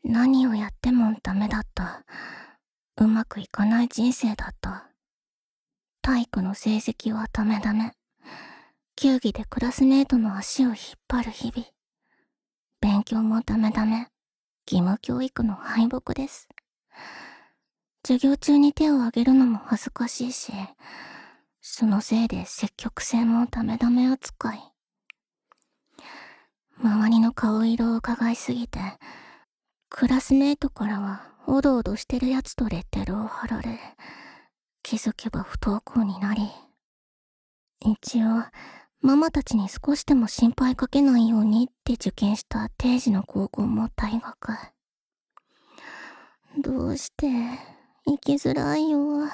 何をやってもダメだった。うまくいかない人生だった。体育の成績はダメダメ。球技でクラスメートの足を引っ張る日々。勉強もダメダメ。義務教育の敗北です。授業中に手を挙げるのも恥ずかしいし、そのせいで積極性もダメダメ扱い。周りの顔色を伺いすぎて、クラスメートからはおどおどしてるやつとレッテルを貼られ、気づけば不登校になり、一応ママたちに少しでも心配かけないようにって受験した定時の高校も退学。どうして生きづらいよ。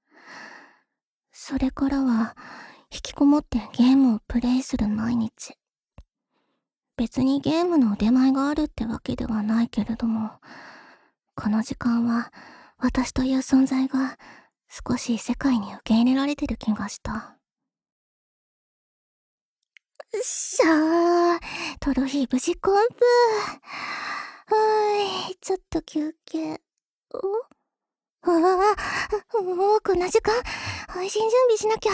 それからは引きこもってゲームをプレイする毎日。別にゲームの出前があるってわけではないけれども、この時間は私という存在が少し世界に受け入れられてる気がした。しゃー、トロフィー無事コンプ。ちょっと休憩。もうこんな時間、配信準備しなきゃ。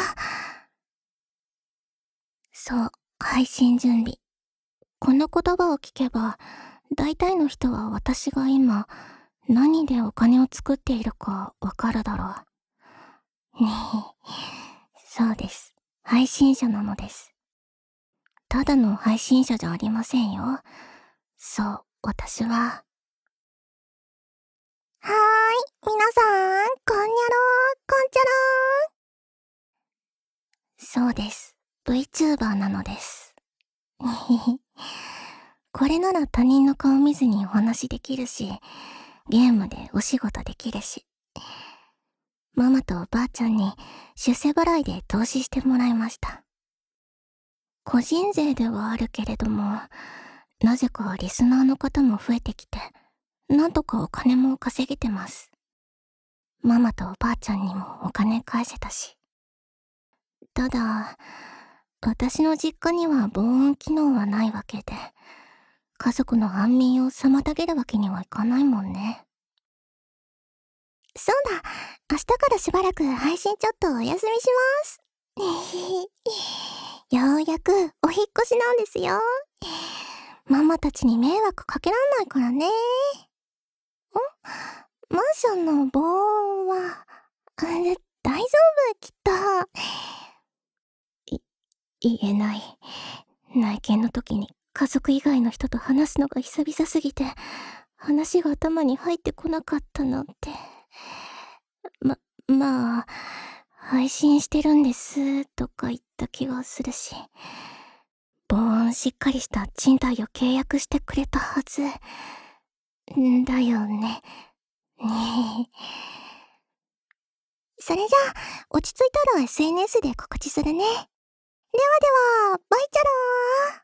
そう、配信準備。この言葉を聞けば、大体の人は私が今、何でお金を作っているかわかるだろう。ねえ、そうです。配信者なのです。ただの配信者じゃありませんよ。そう、私は。はーい、皆さん、こんにゃろー、こんちゃろー。そうです。VTuber なのです。これなら他人の顔見ずにお話できるし、ゲームでお仕事できるし。ママとおばあちゃんに出世払いで投資してもらいました。個人税ではあるけれども、なぜかリスナーの方も増えてきて、なんとかお金も稼げてます。ママとおばあちゃんにもお金返せたし。ただ、私の実家には防音機能はないわけで、家族の安眠を妨げるわけにはいかないもんね。そうだ、明日からしばらく配信ちょっとお休みします。ようやくお引っ越しなんですよ。ママたちに迷惑かけらんないからね。マンションの防音は、大丈夫、きっと。言えない。内見の時に家族以外の人と話すのが久々すぎて、話が頭に入ってこなかったなんて。まあ、配信してるんですとか言った気がするし、防音しっかりした賃貸を契約してくれたはず。だよね。それじゃあ、落ち着いたら SNS で告知するね。ではでは、バイチャロー。